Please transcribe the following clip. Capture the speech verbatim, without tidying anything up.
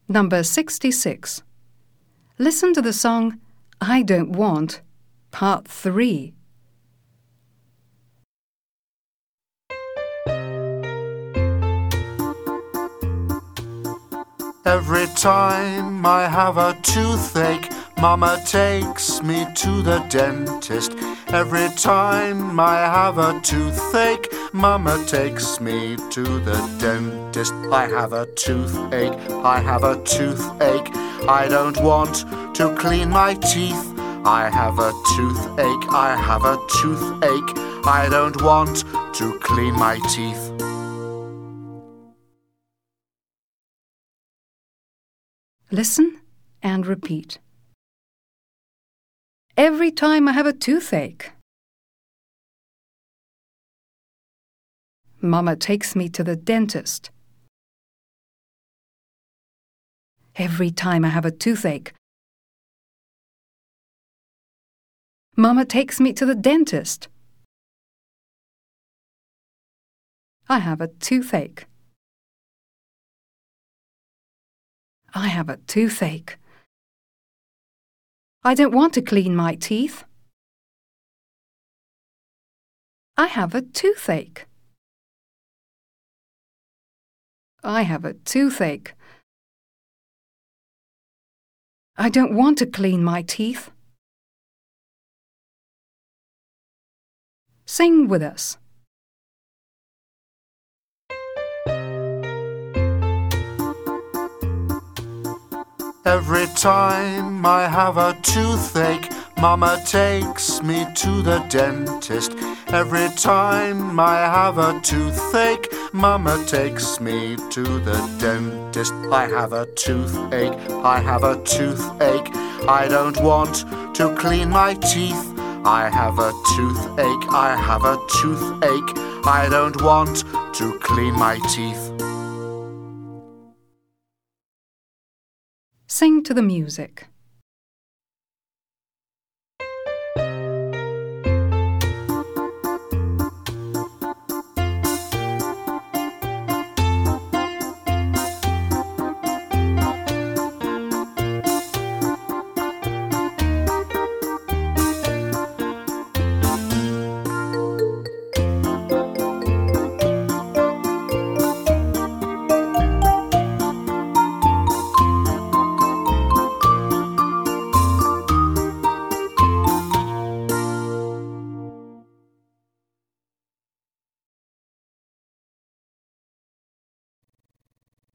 Number sixty-six. Listen to the song I Don't Want, Part three. Every time I have a toothache, Mama takes me to the dentist. Every time I have a toothache, Mama takes me to the dentist. I have a toothache, I have a toothache. I don't want to clean my teeth. I have a toothache, I have a toothache. I don't want to clean my teeth. Listen and repeat. Every time I have a toothache, Mama takes me to the dentist. Every time I have a toothache, Mama takes me to the dentist. I have a toothache. I have a toothache. I don't want to clean my teeth. I have a toothache. I have a toothache. I don't want to clean my teeth. Sing with us. Every time I have a toothache, Mama takes me to the dentist. Every time I have a toothache, Mama takes me to the dentist. I have a toothache, I have a toothache. I don't want to clean my teeth. I have a toothache, I have a toothache. I don't want to clean my teeth. Sing to the music.